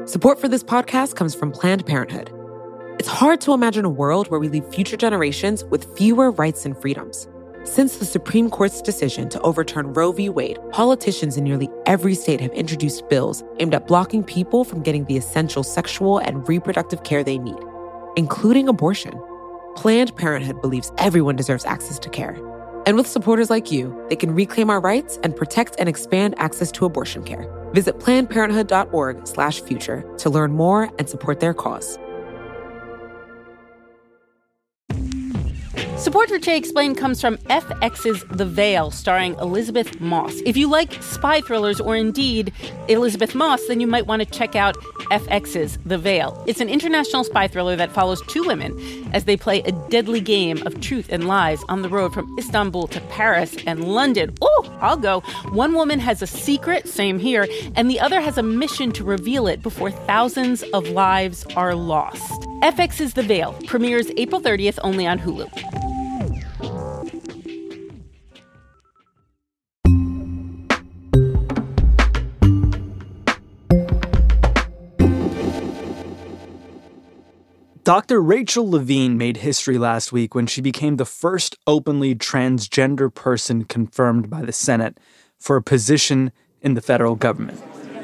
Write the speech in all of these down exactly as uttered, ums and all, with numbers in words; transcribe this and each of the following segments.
Support for this podcast comes from Planned Parenthood. It's hard to imagine a world where we leave future generations with fewer rights and freedoms. Since the Supreme Court's decision to overturn Roe v. Wade, politicians in nearly every state have introduced bills aimed at blocking people from getting the essential sexual and reproductive care they need, including abortion. Planned Parenthood believes everyone deserves access to care. And with supporters like you, they can reclaim our rights and protect and expand access to abortion care. Visit planned parenthood dot org slash future to learn more and support their cause. Support for Che Explained comes from F X's The Veil, starring Elizabeth Moss. If you like spy thrillers or indeed Elizabeth Moss, then you might want to check out F X's The Veil. It's an international spy thriller that follows two women as they play a deadly game of truth and lies on the road from Istanbul to Paris and London. Oh, I'll go. One woman has a secret, same here, and the other has a mission to reveal it before thousands of lives are lost. F X's The Veil premieres April thirtieth only on Hulu. Doctor Rachel Levine made history last week when she became the first openly transgender person confirmed by the Senate for a position in the federal government.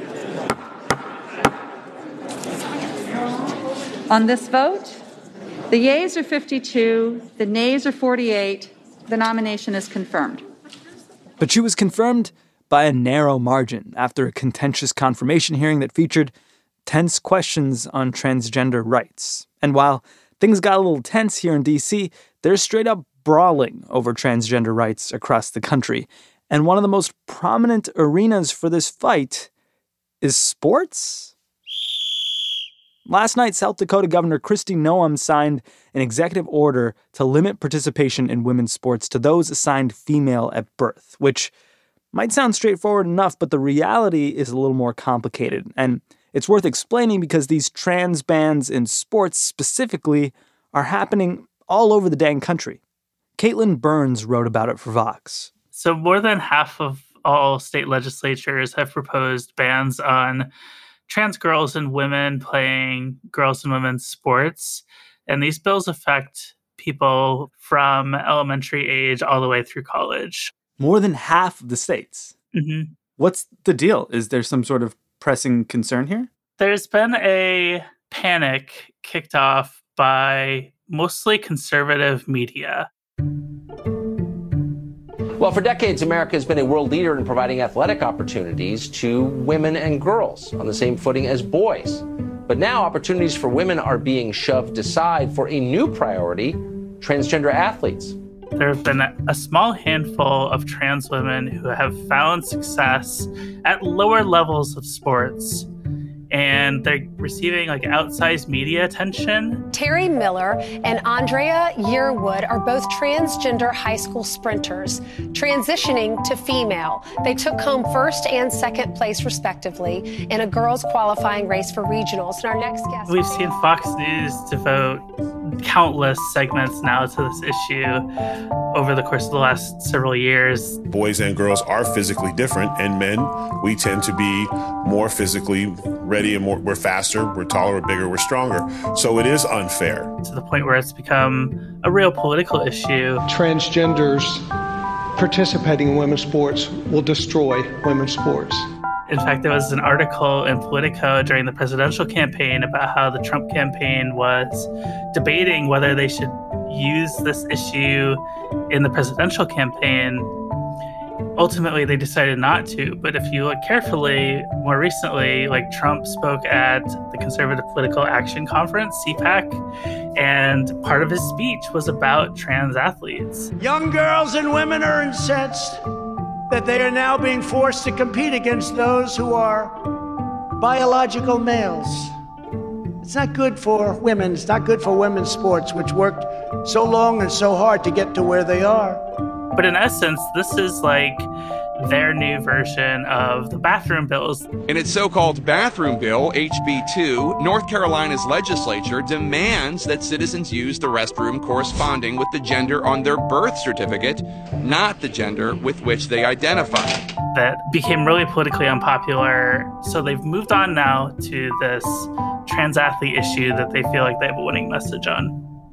On this vote, the yeas are fifty-two, the nays are forty-eight. The nomination is confirmed. But she was confirmed by a narrow margin after a contentious confirmation hearing that featured tense questions on transgender rights. And while things got a little tense here in D C, there's straight up brawling over transgender rights across the country. And one of the most prominent arenas for this fight is sports. Last night, South Dakota Governor Kristi Noem signed an executive order to limit participation in women's sports to those assigned female at birth, which might sound straightforward enough, but the reality is a little more complicated. And it's worth explaining because these trans bans in sports specifically are happening all over the dang country. Caitlin Burns wrote about it for Vox. So more than half of all state legislatures have proposed bans on trans girls and women playing girls and women's sports. And these bills affect people from elementary age all the way through college. More than half of the states. Mm-hmm. What's the deal? Is there some sort of pressing concern here? There's been a panic kicked off by mostly conservative media. Well, for decades, America has been a world leader in providing athletic opportunities to women and girls on the same footing as boys. But now opportunities for women are being shoved aside for a new priority, transgender athletes. There have been a small handful of trans women who have found success at lower levels of sports, and they're receiving like outsized media attention. Terry Miller and Andrea Yearwood are both transgender high school sprinters transitioning to female. They took home first and second place respectively in a girls qualifying race for regionals. And our next guest... We've seen Fox News devote countless segments now to this issue over the course of the last several years. Boys and girls are physically different, and men, we tend to be more physically ready and more, we're faster, we're taller, we're bigger, we're stronger. So it is unfair. To the point where it's become a real political issue. Transgenders participating in women's sports will destroy women's sports. In fact, there was an article in Politico during the presidential campaign about how the Trump campaign was debating whether they should use this issue in the presidential campaign. Ultimately, they decided not to. But if you look carefully, more recently, like Trump spoke at the Conservative Political Action Conference, C PAC, and part of his speech was about trans athletes. Young girls and women are incensed that they are now being forced to compete against those who are biological males. It's not good for women. It's not good for women's sports, which worked so long and so hard to get to where they are. But in essence, this is like their new version of the bathroom bills. In its so-called bathroom bill, H B two, North Carolina's legislature demands that citizens use the restroom corresponding with the gender on their birth certificate, not the gender with which they identify. That became really politically unpopular. So they've moved on now to this trans athlete issue that they feel like they have a winning message on.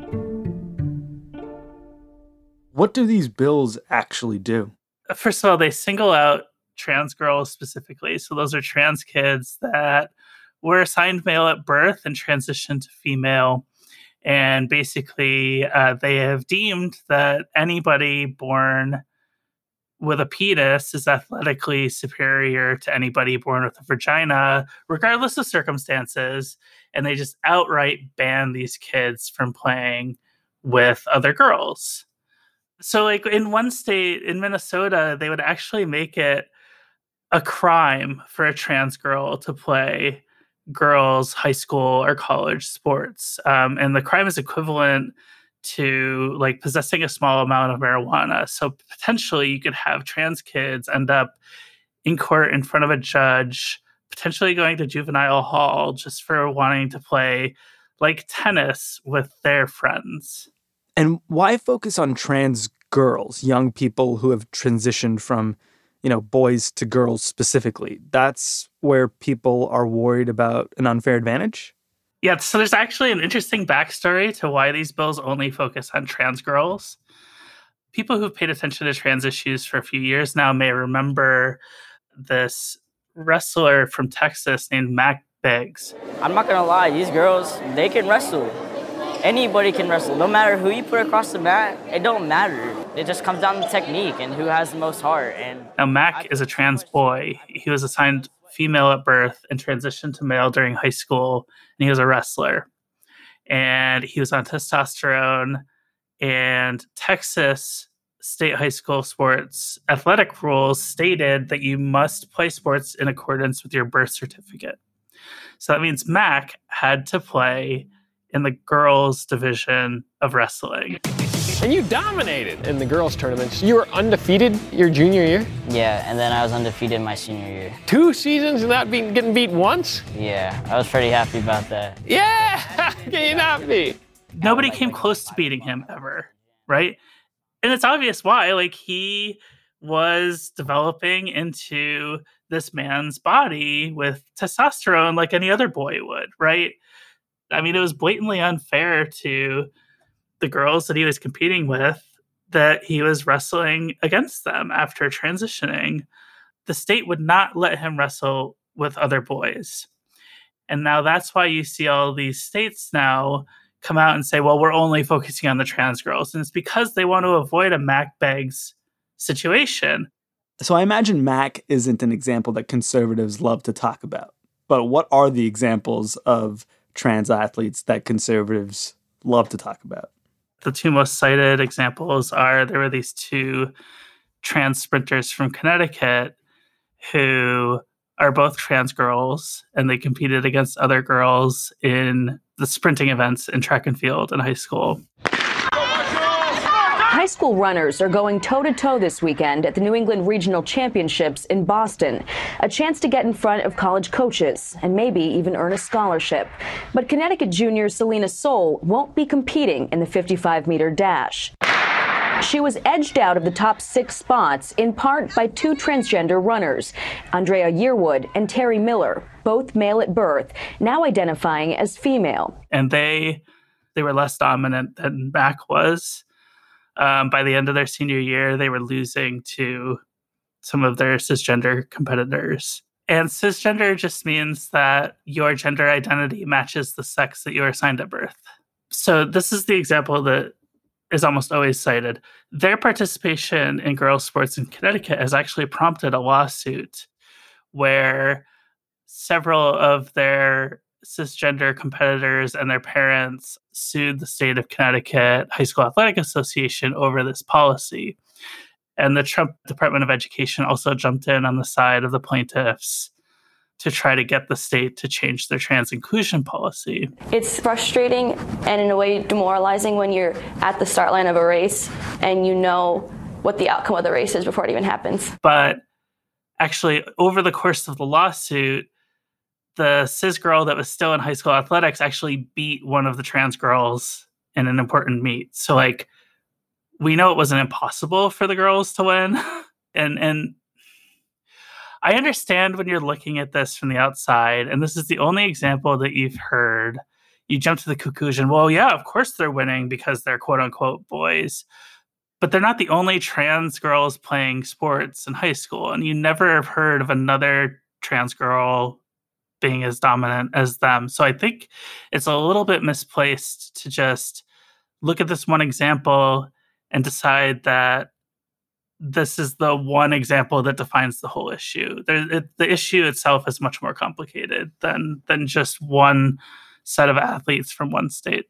What do these bills actually do? First of all, they single out trans girls specifically. So those are trans kids that were assigned male at birth and transitioned to female. And basically, uh, they have deemed that anybody born with a penis is athletically superior to anybody born with a vagina, regardless of circumstances. And they just outright ban these kids from playing with other girls. So, like, in one state, in Minnesota, they would actually make it a crime for a trans girl to play girls' high school or college sports. Um, and the crime is equivalent to, like, possessing a small amount of marijuana. So, potentially, you could have trans kids end up in court in front of a judge, potentially going to juvenile hall just for wanting to play, like, tennis with their friends. And why focus on trans girls, young people who have transitioned from, you know, boys to girls specifically? That's where people are worried about an unfair advantage? Yeah, so there's actually an interesting backstory to why these bills only focus on trans girls. People who've paid attention to trans issues for a few years now may remember this wrestler from Texas named Mac Biggs. I'm not going to lie, these girls, they can wrestle. Anybody can wrestle. No matter who you put across the mat, it don't matter. It just comes down to technique and who has the most heart. And now, Mac is a trans boy. He was assigned female at birth and transitioned to male during high school, and he was a wrestler. And he was on testosterone, and Texas state high school sports athletic rules stated that you must play sports in accordance with your birth certificate. So that means Mac had to play in the girls' division of wrestling. And you dominated in the girls' tournaments. You were undefeated your junior year? Yeah, and then I was undefeated my senior year. Two seasons without being, getting beat once? Yeah, I was pretty happy about that. Yeah! Can you not be? Nobody came close to beating him ever, right? And it's obvious why. Like, he was developing into this man's body with testosterone like any other boy would, right? I mean, it was blatantly unfair to the girls that he was competing with that he was wrestling against them after transitioning. The state would not let him wrestle with other boys. And now that's why you see all these states now come out and say, well, we're only focusing on the trans girls. And it's because they want to avoid a Mac Beggs situation. So I imagine Mac isn't an example that conservatives love to talk about. But what are the examples of trans athletes that conservatives love to talk about? The two most cited examples are there were these two trans sprinters from Connecticut who are both trans girls, and they competed against other girls in the sprinting events in track and field in high school. High school runners are going toe-to-toe this weekend at the New England Regional Championships in Boston, a chance to get in front of college coaches and maybe even earn a scholarship. But Connecticut junior Selena Soule won't be competing in the fifty-five meter dash. She was edged out of the top six spots in part by two transgender runners, Andrea Yearwood and Terry Miller, both male at birth, now identifying as female. And they they were less dominant than Mac was. Um, by the end of their senior year, they were losing to some of their cisgender competitors. And cisgender just means that your gender identity matches the sex that you were assigned at birth. So this is the example that is almost always cited. Their participation in girls' sports in Connecticut has actually prompted a lawsuit where several of their cisgender competitors and their parents sued the state of Connecticut High School Athletic Association over this policy. And the Trump Department of Education also jumped in on the side of the plaintiffs to try to get the state to change their trans inclusion policy. It's frustrating and in a way demoralizing when you're at the start line of a race and you know what the outcome of the race is before it even happens. But actually, over the course of the lawsuit, the cis girl that was still in high school athletics actually beat one of the trans girls in an important meet. So, like, we know it wasn't impossible for the girls to win. and and I understand when you're looking at this from the outside, and this is the only example that you've heard, you jump to the conclusion, well, yeah, of course they're winning because they're quote-unquote boys. But they're not the only trans girls playing sports in high school. And you never have heard of another trans girl being as dominant as them. So I think it's a little bit misplaced to just look at this one example and decide that this is the one example that defines the whole issue. There, it, the issue itself is much more complicated than than just one set of athletes from one state.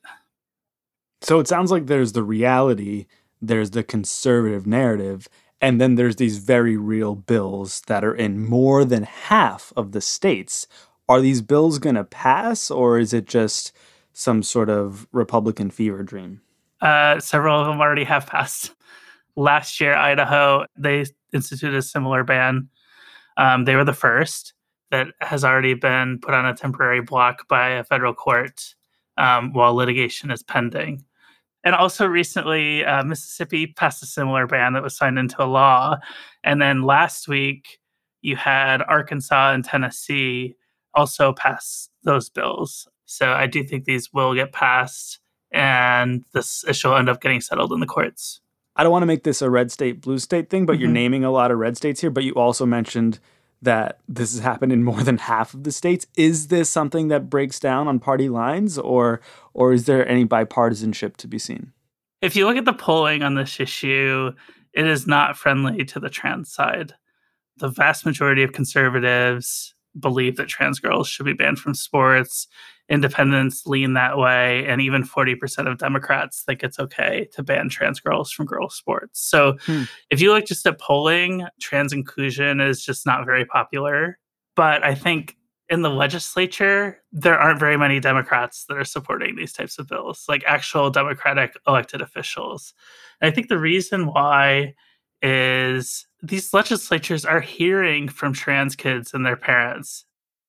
So it sounds like there's the reality, there's the conservative narrative, and then there's these very real bills that are in more than half of the states. Are these bills going to pass, or is it just some sort of Republican fever dream? Uh, several of them already have passed. Last year, Idaho, they instituted a similar ban. Um, they were the first that has already been put on a temporary block by a federal court um, while litigation is pending. And also recently, uh, Mississippi passed a similar ban that was signed into law. And then last week, you had Arkansas and Tennessee also pass those bills. So I do think these will get passed, and this issue will end up getting settled in the courts. I don't want to make this a red state, blue state thing, but mm-hmm. you're naming a lot of red states here, but you also mentioned that this has happened in more than half of the states. Is this something that breaks down on party lines, or or is there any bipartisanship to be seen? If you look at the polling on this issue, it is not friendly to the trans side. The vast majority of conservatives believe that trans girls should be banned from sports. Independents lean that way, and even forty percent of Democrats think it's okay to ban trans girls from girls' sports. So hmm. if you look just at polling, trans inclusion is just not very popular. But I think in the legislature, there aren't very many Democrats that are supporting these types of bills, like actual Democratic elected officials. And I think the reason why is these legislatures are hearing from trans kids and their parents.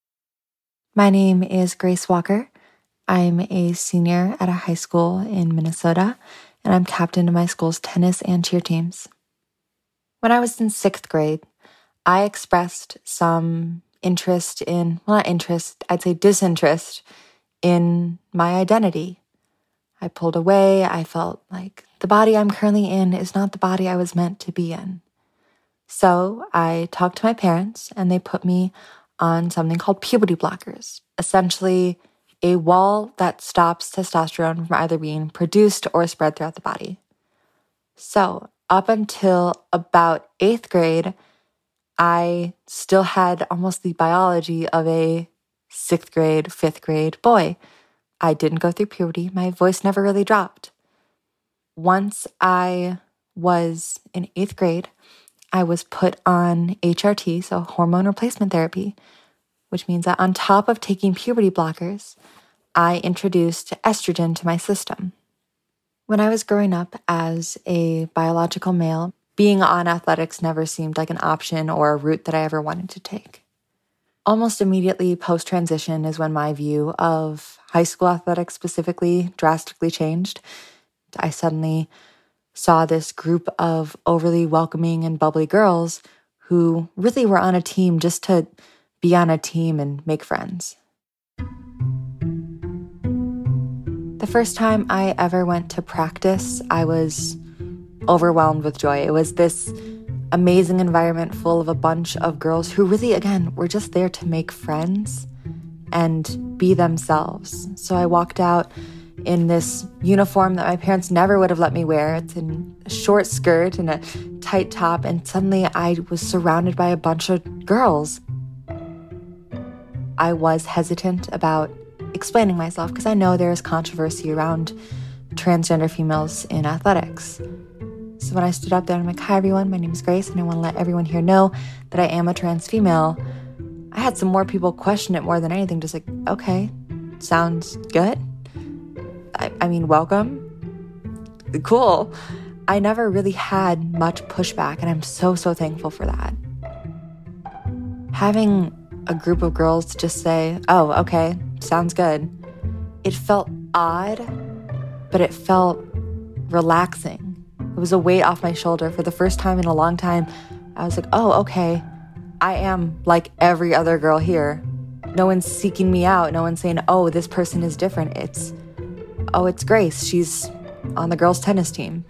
My name is Grace Walker. I'm a senior at a high school in Minnesota, and I'm captain of my school's tennis and cheer teams. When I was in sixth grade, I expressed some interest in, well, not interest, I'd say disinterest in my identity. I pulled away. I felt like the body I'm currently in is not the body I was meant to be in. So I talked to my parents, and they put me on something called puberty blockers, essentially a wall that stops testosterone from either being produced or spread throughout the body. So up until about eighth grade, I still had almost the biology of a sixth grade, fifth grade boy. I didn't go through puberty. My voice never really dropped. Once I was in eighth grade, I was put on H R T, so hormone replacement therapy, which means that on top of taking puberty blockers, I introduced estrogen to my system. When I was growing up as a biological male, being on athletics never seemed like an option or a route that I ever wanted to take. Almost immediately post-transition is when my view of high school athletics specifically drastically changed. I suddenly saw this group of overly welcoming and bubbly girls who really were on a team just to be on a team and make friends. The first time I ever went to practice, I was overwhelmed with joy. It was this amazing environment full of a bunch of girls who really, again, were just there to make friends and be themselves. So I walked out in this uniform that my parents never would have let me wear. It's in a short skirt and a tight top, and suddenly I was surrounded by a bunch of girls. I was hesitant about explaining myself because I know there is controversy around transgender females in athletics. So when I stood up there, I'm like, hi everyone, my name is Grace, and I want to let everyone here know that I am a trans female. I had some more people question it more than anything, just like, okay, sounds good. I, I mean, welcome. Cool. I never really had much pushback, and I'm so, so thankful for that. having a group of girls just say, oh, okay, sounds good, it felt odd, but it felt relaxing. It was a weight off my shoulder. For the first time in a long time, I was like, oh, okay, I am like every other girl here. No one's seeking me out. No one's saying, oh, this person is different. It's, oh, it's Grace. She's on the girls' tennis team.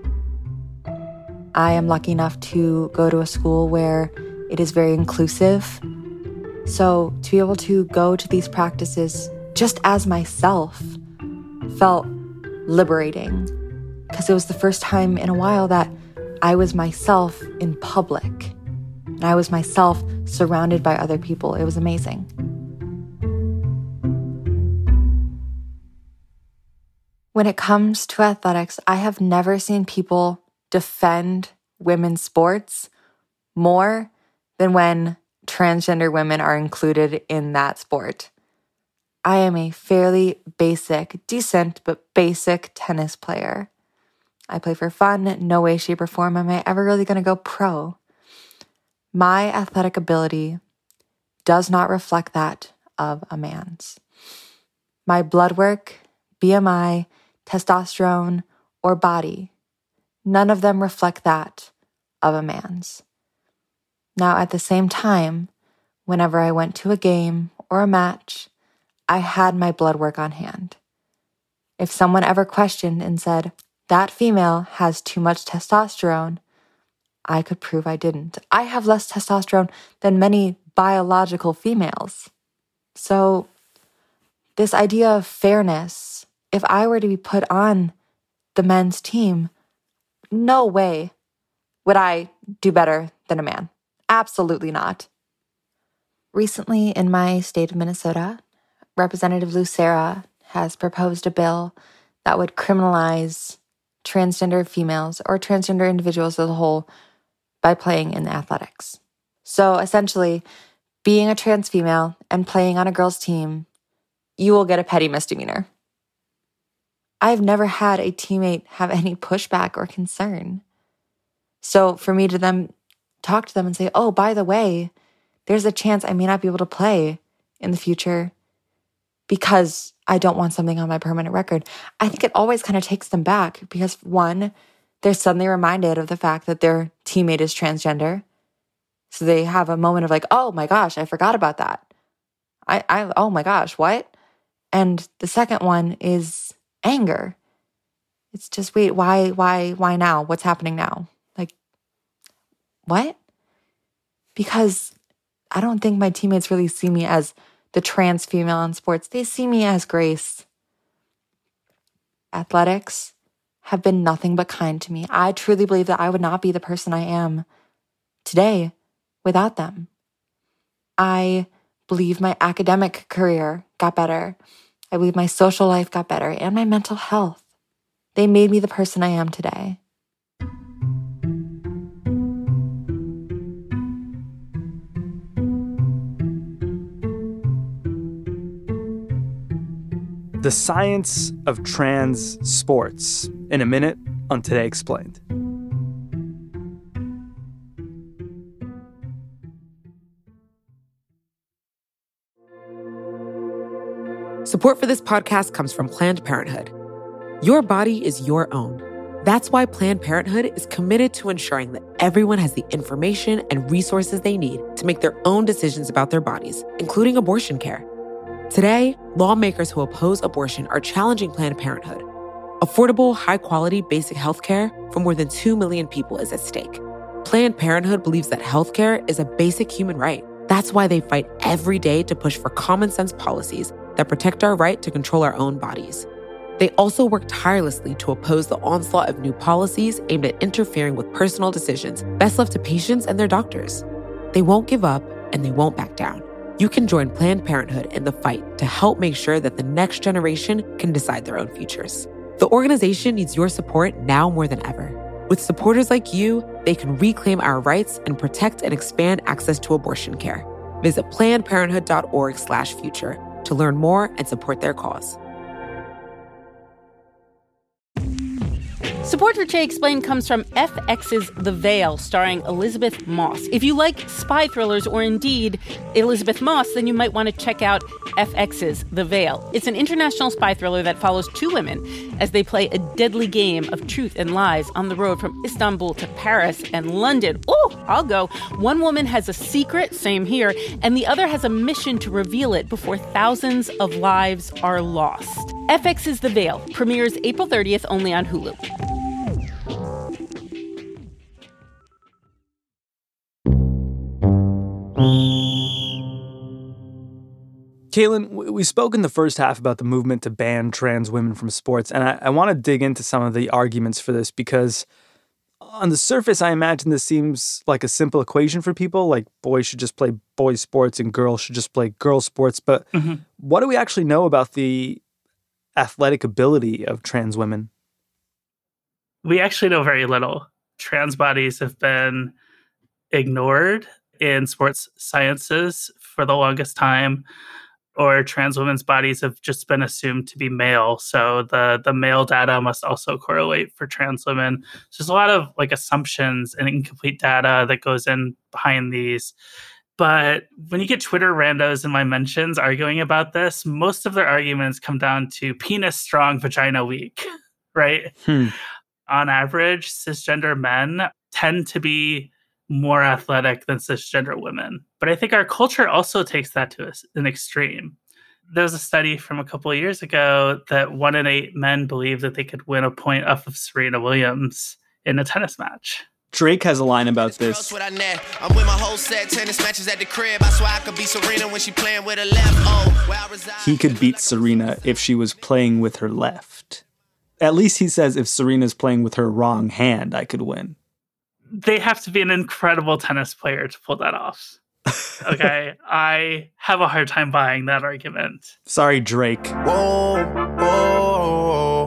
I am lucky enough to go to a school where it is very inclusive. So to be able to go to these practices just as myself felt liberating, because it was the first time in a while that I was myself in public. And I was myself surrounded by other people. It was amazing. When it comes to athletics, I have never seen people defend women's sports more than when transgender women are included in that sport. I am a fairly basic, decent, but basic tennis player. I play for fun. No way, shape, or form am I ever really going to go pro. My athletic ability does not reflect that of a man's. My blood work, B M I, testosterone, or body, none of them reflect that of a man's. Now, at the same time, whenever I went to a game or a match, I had my blood work on hand. If someone ever questioned and said, that female has too much testosterone, I could prove I didn't. I have less testosterone than many biological females. So this idea of fairness, if I were to be put on the men's team, no way would I do better than a man. Absolutely not. Recently, in my state of Minnesota, Representative Lucera has proposed a bill that would criminalize transgender females or transgender individuals as a whole by playing in athletics. So essentially, being a trans female and playing on a girls' team, you will get a petty misdemeanor. I've never had a teammate have any pushback or concern. So for me to then talk to them and say, oh, by the way, there's a chance I may not be able to play in the future because I don't want something on my permanent record, I think it always kind of takes them back because, one, they're suddenly reminded of the fact that their teammate is transgender. So they have a moment of like, oh my gosh, I forgot about that. I, I oh my gosh, what? And the second one is anger. It's just, wait, why, why, why now? What's happening now? Like, what? Because I don't think my teammates really see me as the trans female in sports. They see me as Grace. Athletics have been nothing but kind to me. I truly believe that I would not be the person I am today without them. I believe my academic career got better. I believe my social life got better and my mental health. They made me the person I am today. The science of trans sports in a minute on Today Explained. Support for this podcast comes from Planned Parenthood. Your body is your own. That's why Planned Parenthood is committed to ensuring that everyone has the information and resources they need to make their own decisions about their bodies, including abortion care. Today, lawmakers who oppose abortion are challenging Planned Parenthood. Affordable, high-quality basic health care for more than two million people is at stake. Planned Parenthood believes that health care is a basic human right. That's why they fight every day to push for common-sense policies that protect our right to control our own bodies. They also work tirelessly to oppose the onslaught of new policies aimed at interfering with personal decisions best left to patients and their doctors. They won't give up, and they won't back down. You can join Planned Parenthood in the fight to help make sure that the next generation can decide their own futures. The organization needs your support now more than ever. With supporters like you, they can reclaim our rights and protect and expand access to abortion care. Visit plannedparenthood.org slash future to learn more and support their cause. Support for Che Explained comes from F X's The Veil, starring Elizabeth Moss. If you like spy thrillers or indeed Elizabeth Moss, then you might want to check out F X's The Veil. It's an international spy thriller that follows two women as they play a deadly game of truth and lies on the road from Istanbul to Paris and London. Oh, I'll go. One woman has a secret, same here, and the other has a mission to reveal it before thousands of lives are lost. F X's The Veil premieres April thirtieth only on Hulu. Caitlin, we spoke in the first half about the movement to ban trans women from sports, and I, I want to dig into some of the arguments for this because on the surface, I imagine this seems like a simple equation for people, like boys should just play boys sports and girls should just play girls sports. But mm-hmm. what do we actually know about the athletic ability of trans women? We actually know very little. Trans bodies have been ignored in sports sciences for the longest time, or trans women's bodies have just been assumed to be male. So the, the male data must also correlate for trans women. So there's a lot of like assumptions and incomplete data that goes in behind these. But when you get Twitter randos in my mentions arguing about this, most of their arguments come down to penis strong, vagina weak, right? Hmm. On average, cisgender men tend to be more athletic than cisgender women. But I think our culture also takes that to an extreme. There was a study from a couple of years ago that one in eight men believe that they could win a point off of Serena Williams in a tennis match. Drake has a line about this. I'm with my whole set, tennis matches at the crib. I swear I could beat Serena when she playing with her left. Oh, where I reside. He could beat Serena if she was playing with her left. At least he says if Serena's playing with her wrong hand, I could win. They have to be an incredible tennis player to pull that off. Okay, I have a hard time buying that argument. Sorry, Drake. Whoa, whoa.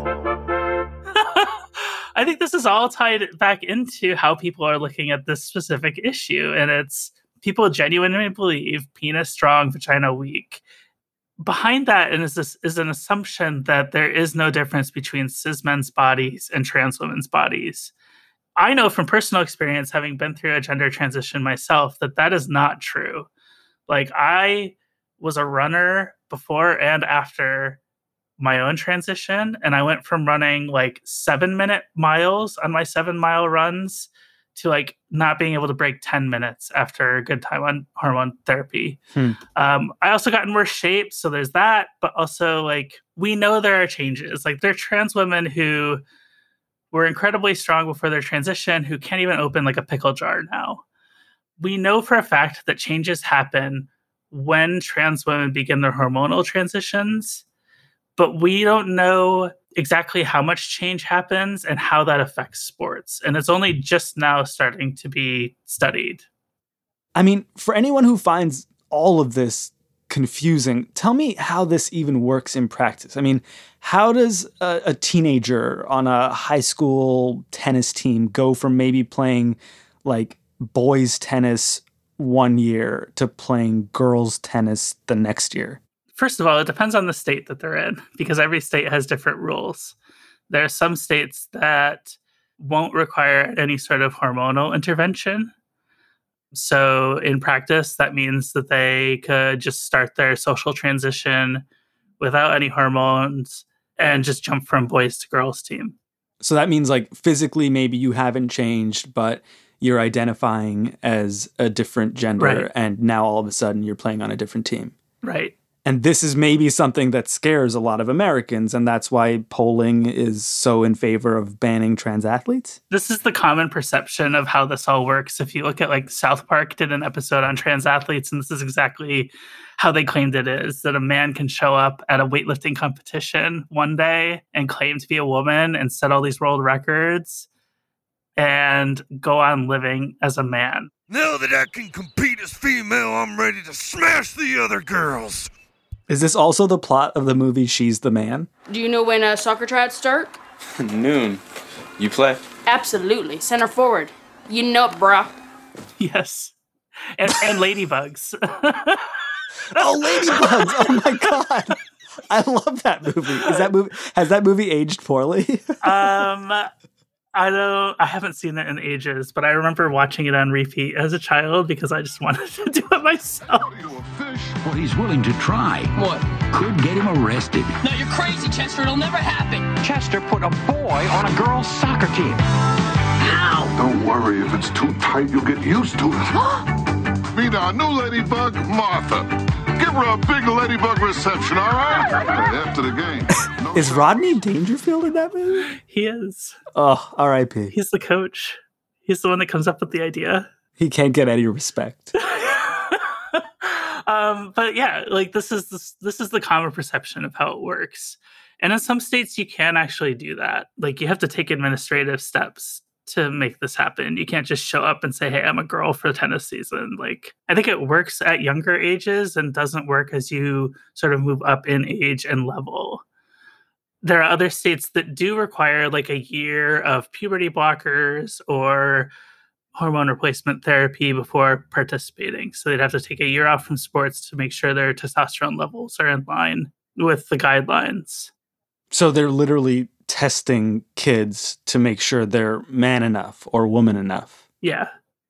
I think this is all tied back into how people are looking at this specific issue, and it's people genuinely believe penis strong, vagina weak. Behind that is this is an assumption that there is no difference between cis men's bodies and trans women's bodies. I know from personal experience, having been through a gender transition myself, that that is not true. Like, I was a runner before and after my own transition, and I went from running like seven minute miles on my seven mile runs to like not being able to break ten minutes after a good time on hormone therapy. Hmm. Um, I also got in worse shape, so there's that. But also, like, we know there are changes. Like, there are trans women who were incredibly strong before their transition who can't even open like a pickle jar now. We know for a fact that changes happen when trans women begin their hormonal transitions, but we don't know exactly how much change happens and how that affects sports. And it's only just now starting to be studied. I mean, for anyone who finds all of this confusing, tell me how this even works in practice. I mean, how does a, a teenager on a high school tennis team go from maybe playing like boys tennis one year to playing girls tennis the next year? First of all, it depends on the state that they're in, because every state has different rules. There are some states that won't require any sort of hormonal intervention. So in practice, that means that they could just start their social transition without any hormones and just jump from boys to girls team. So that means like physically maybe you haven't changed, but you're identifying as a different gender, right, and now all of a sudden you're playing on a different team. Right. And this is maybe something that scares a lot of Americans, and that's why polling is so in favor of banning trans athletes? This is the common perception of how this all works. If you look at, like, South Park did an episode on trans athletes, and this is exactly how they claimed it is, that a man can show up at a weightlifting competition one day and claim to be a woman and set all these world records and go on living as a man. Now that I can compete as female, I'm ready to smash the other girls. Is this also the plot of the movie She's the Man? Do you know when uh, soccer tryouts start? Noon. You play? Absolutely. Center forward. You know it, brah. Yes. And, and ladybugs. Oh, ladybugs! Oh my god! I love that movie. Is that movie has that movie aged poorly? um, I don't, I haven't seen it in ages, but I remember watching it on repeat as a child because I just wanted to do it myself. What he's willing to try. What? Could get him arrested. No, you're crazy, Chester. It'll never happen. Chester put a boy on a girl's soccer team. How? Don't worry. If it's too tight, you'll get used to it. Meet our new ladybug, Martha. Give her a big ladybug reception, all right? After the game. No is Rodney Dangerfield in that movie? He is. Oh, R I P. He's the coach. He's the one that comes up with the idea. He can't get any respect. um, but yeah, like this is this, this is the common perception of how it works. And in some states, you can actually do that. Like you have to take administrative steps to make this happen. You can't just show up and say, hey, I'm a girl for the tennis season. Like, I think it works at younger ages and doesn't work as you sort of move up in age and level. There are other states that do require like a year of puberty blockers or hormone replacement therapy before participating. So they'd have to take a year off from sports to make sure their testosterone levels are in line with the guidelines. So they're literally testing kids to make sure they're man enough or woman enough. Yeah.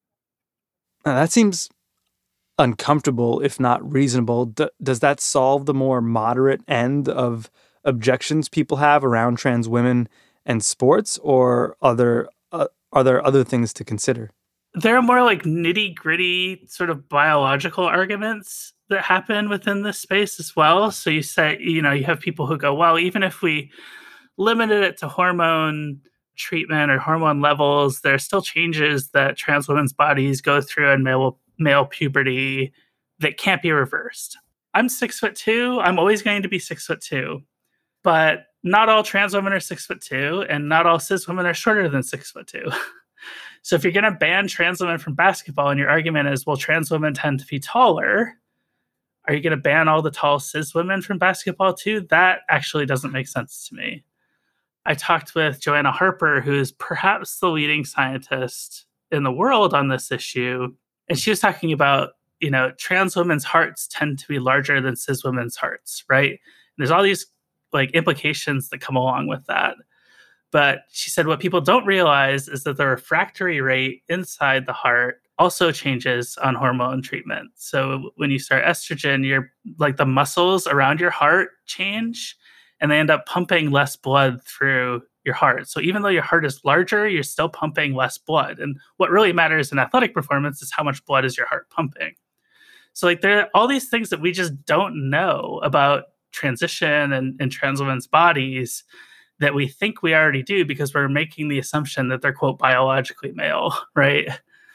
Now, that seems uncomfortable, if not reasonable. D- does that solve the more moderate end of objections people have around trans women and sports, or other uh, are there other things to consider? There are more like nitty gritty sort of biological arguments that happen within this space as well. So you say, you know, you have people who go, well, even if we limited it to hormone treatment or hormone levels, there are still changes that trans women's bodies go through in male male puberty that can't be reversed. I'm six foot two. I'm always going to be six foot two, but not all trans women are six foot two, and not all cis women are shorter than six foot two. So if you're going to ban trans women from basketball, and your argument is, well, trans women tend to be taller, are you going to ban all the tall cis women from basketball too? That actually doesn't make sense to me. I talked with Joanna Harper, who's perhaps the leading scientist in the world on this issue. And she was talking about, you know, trans women's hearts tend to be larger than cis women's hearts, right? And there's all these like implications that come along with that. But she said what people don't realize is that the refractory rate inside the heart also changes on hormone treatment. So when you start estrogen, you're like the muscles around your heart change, and they end up pumping less blood through your heart. So even though your heart is larger, you're still pumping less blood. And what really matters in athletic performance is how much blood is your heart pumping. So like there are all these things that we just don't know about transition and, and trans women's bodies that we think we already do because we're making the assumption that they're, quote, biologically male, right?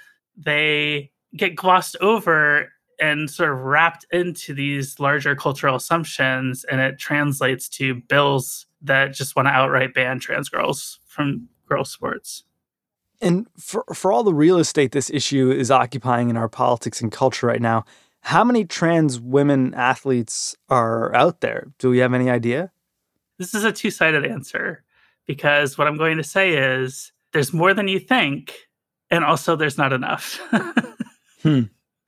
They get glossed over and sort of wrapped into these larger cultural assumptions, and it translates to bills that just want to outright ban trans girls from girls' sports. And for for all the real estate this issue is occupying in our politics and culture right now, how many trans women athletes are out there? Do we have any idea? This is a two-sided answer, because what I'm going to say is there's more than you think, and also there's not enough. hmm.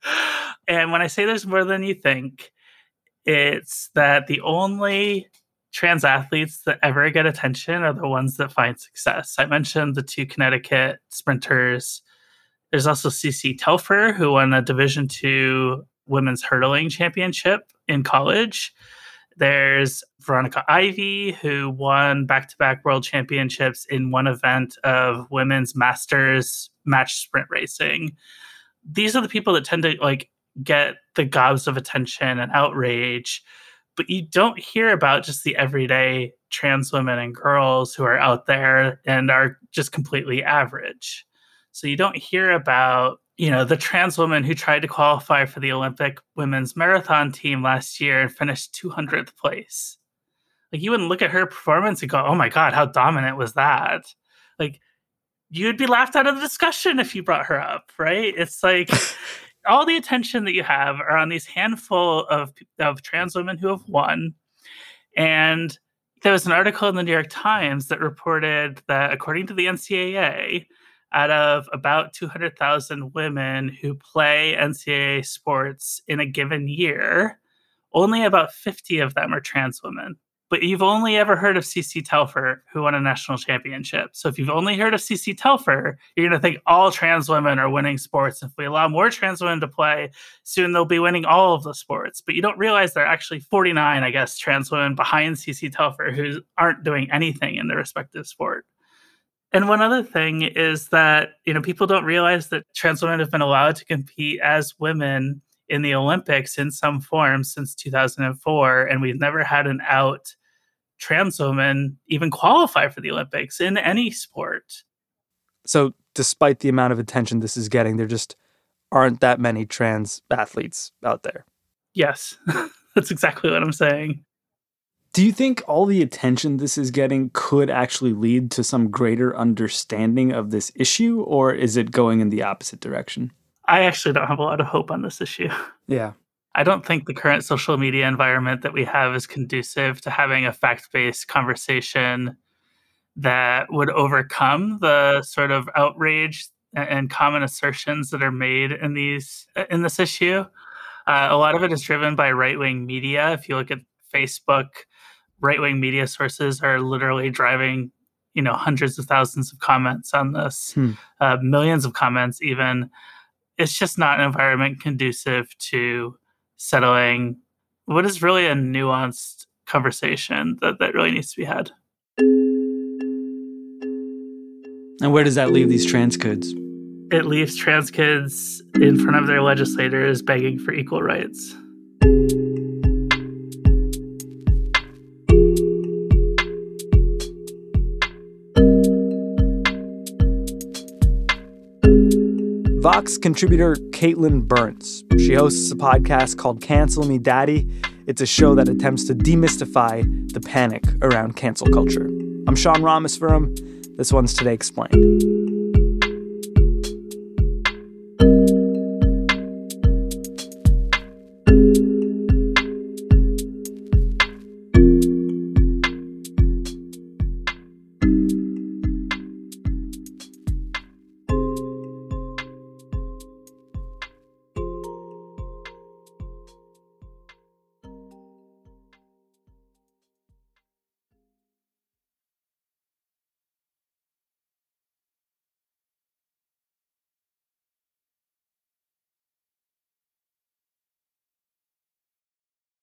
And when I say there's more than you think, it's that the only trans athletes that ever get attention are the ones that find success. I mentioned the two Connecticut sprinters. There's also Cece Telfer, who won a Division two women's hurdling championship in college. There's Veronica Ivy, who won back-to-back world championships in one event of women's masters match sprint racing. These are the people that tend to like get the gobs of attention and outrage, but you don't hear about just the everyday trans women and girls who are out there and are just completely average. So you don't hear about, you know, the trans woman who tried to qualify for the Olympic women's marathon team last year and finished two hundredth place. Like, you wouldn't look at her performance and go, oh my God, how dominant was that? Like, you would be laughed out of the discussion if you brought her up, right? It's like all the attention that you have are on these handful of, of trans women who have won. And there was an article in the New York Times that reported that according to the N C double A, out of about two hundred thousand women who play N C double A sports in a given year, only about fifty of them are trans women. But you've only ever heard of CeCe Telfer, who won a national championship. So if you've only heard of CeCe Telfer, you're going to think all trans women are winning sports. If we allow more trans women to play, soon they'll be winning all of the sports. But you don't realize there are actually forty-nine, I guess, trans women behind CeCe Telfer who aren't doing anything in their respective sport. And one other thing is that, you know, people don't realize that trans women have been allowed to compete as women in the Olympics in some form since two thousand four, and we've never had an out trans woman even qualify for the Olympics in any sport. So despite the amount of attention this is getting, there just aren't that many trans athletes out there. Yes, that's exactly what I'm saying. Do you think all the attention this is getting could actually lead to some greater understanding of this issue, or is it going in the opposite direction? I actually don't have a lot of hope on this issue. Yeah. I don't think the current social media environment that we have is conducive to having a fact-based conversation that would overcome the sort of outrage and common assertions that are made in these in this issue. Uh, a lot of it is driven by right-wing media. If you look at Facebook, right-wing media sources are literally driving, you know, hundreds of thousands of comments on this, Hmm. uh, millions of comments even. It's just not an environment conducive to settling what is really a nuanced conversation that, that really needs to be had. And where does that leave these trans kids? It leaves trans kids in front of their legislators begging for equal rights. Vox contributor Caitlin Burns. She hosts a podcast called Cancel Me Daddy. It's a show that attempts to demystify the panic around cancel culture. I'm Sean Rameswaram. This one's Today Explained.